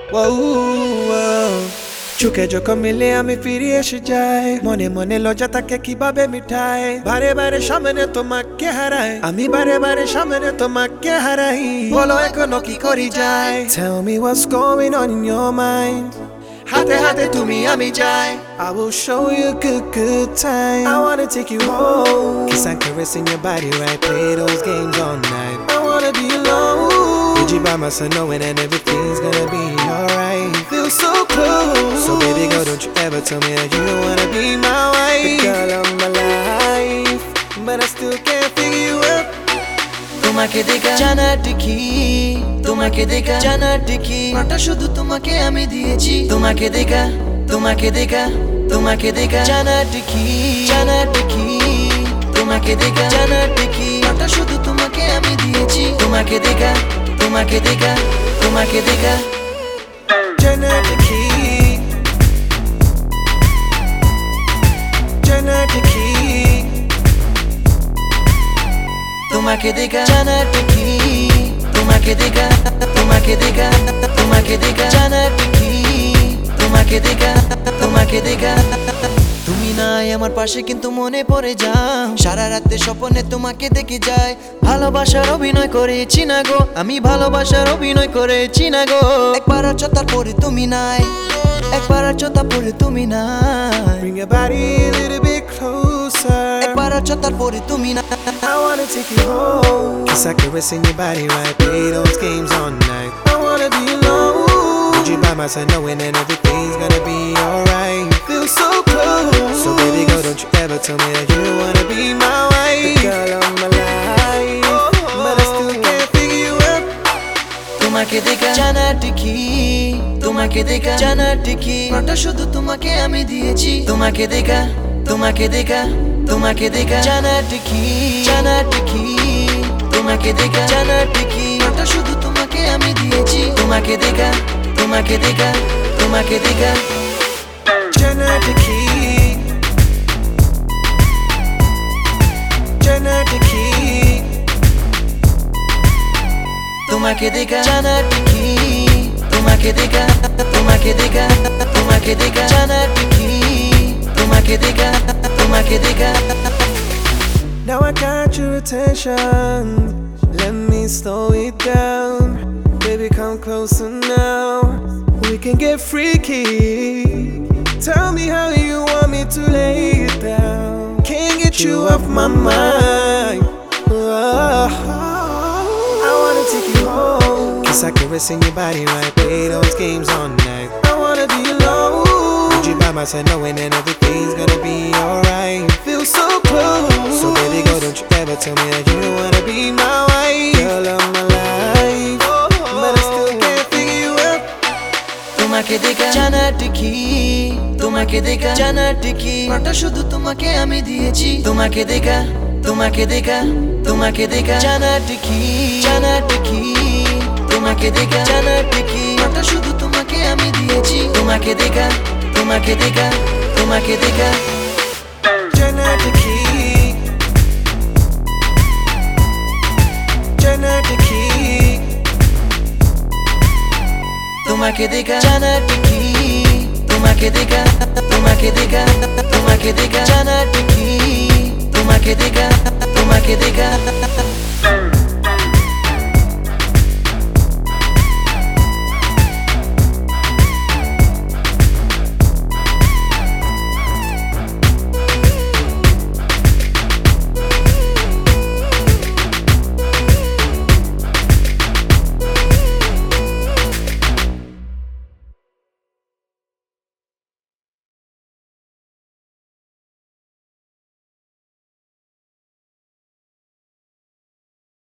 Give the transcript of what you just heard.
চোখে যখন মিলে আমি ফিরে এসে যাই, মনে মনে লজ্জা থাকে কিভাবে মিঠাই। বারে বারে সামনে তোমাকে হারাই, আমি বারে বারে সামনে তোমাকে হারাই। বলো এখনো কি করি যাই? Tell me what's going on in your mind. হাতে হাতে তুমি আমি যাই, I will show you a good time. I wanna take you home, kiss and caress in your body right, play those games all night. I wanna be alone with you by my side, knowing that everything's gonna be alright. Feel so close, so baby girl, don't you ever tell me that you don't wanna be my wife. The girl of my life, but I still can't figure you out. তোমাকে দেখা জানার কি, তোমাকে দেখা জানার কি, ওটা শুধু তোমাকে আমি দিয়েছি। তোমাকে দেখা, তোমাকে দেখা, তোমাকে দেখা জানার কি, জানার কি, তোমাকে দেখা জানার কি, ওটা শুধু তোমাকে আমি দিয়েছি। তোমাকে দেখা, তোমাকে দেখা, তোমাকে দেখা জানার কি, জানার কি, তোমাকে দেখা জানার কি, তোমাকে দেখা, তোমাকে দেখা, তোমাকে দেখা জানার কি, তোমাকে দেখা, তোমাকে দেখা। তুমি নাই আমার পাশে কিন্তু মনে পড়ে যাও, সারা রাতে স্বপ্নে তোমাকে দেখে যায়। ভালোবাসার অভিনয় করেছি না গো, আমি ভালোবাসার অভিনয় করেছি না গো। একবার আছো তারপরে তুমি নাই, একবার আছো তারপরে তুমি নাই। bring your body a little bit closer. একবার আছো তারপরে তুমি না। I wanna take you home, kiss and caress in your body right, play those games all night. I wanna be alone with you by my side, knowing that everything's gonna be alright. Feel so close, so baby girl, don't you ever tell me that you don't wanna be my wife. The girl of my life, but I still can't figure you out. তোমাকে দেখা জানার কি, তোমাকে দেখা জানার কি, ওটা শুধু তোমাকে আমি দিয়েছি। তোমাকে দেখা, তোমাকে দেখা, তোমাকে দেখা জানার কি, জানার কি, তোমাকে দেখা জানার কি, ওটা শুধু তোমাকে আমি দিয়েছি। তোমাকে দেখা, তোমাকে দেখা, তোমাকে দেখা জানার কি, জানার কি, তোমাকে দেখা জানার কি, তোমাকে দেখা, তোমাকে দেখা, তোমাকে দেখা জানার কি, তোমাকে দেখা, তোমাকে দেখা। now I got your attention, let me slow it down. Baby, come closer now, we can get freaky. Tell me how you want me to lay it down, can't get you off my mind. I wanna take you home, kiss and caress in your body right, play those games all night. I wanna be alone with you by my side, knowing that everything's gonna be alright. Feel so close, so baby girl, don't you ever tell me that you don't wanna be my wife. Girl of my life, but I still can't figure you out. তোমাকে দেখা জানার কি, তোমাকে দেখা জানার কি, ওটা শুধু তোমাকে আমি দিয়েছি। তোমাকে দেখা, তোমাকে দেখা, তোমাকে দেখা জানার কি, জানার কি, তোমাকে দেখা জানার কি, ওটা শুধু তোমাকে আমি দিয়েছি। তোমাকে দেখা, তোমাকে দেখা, তোমাকে দেখা জানার কি, জানার কি, তোমাকে দেখা জানার কি, তোমাকে দেখা, তোমাকে দেখা, তোমাকে দেখা জানার কি, তোমাকে দেখা, তোমাকে দেখা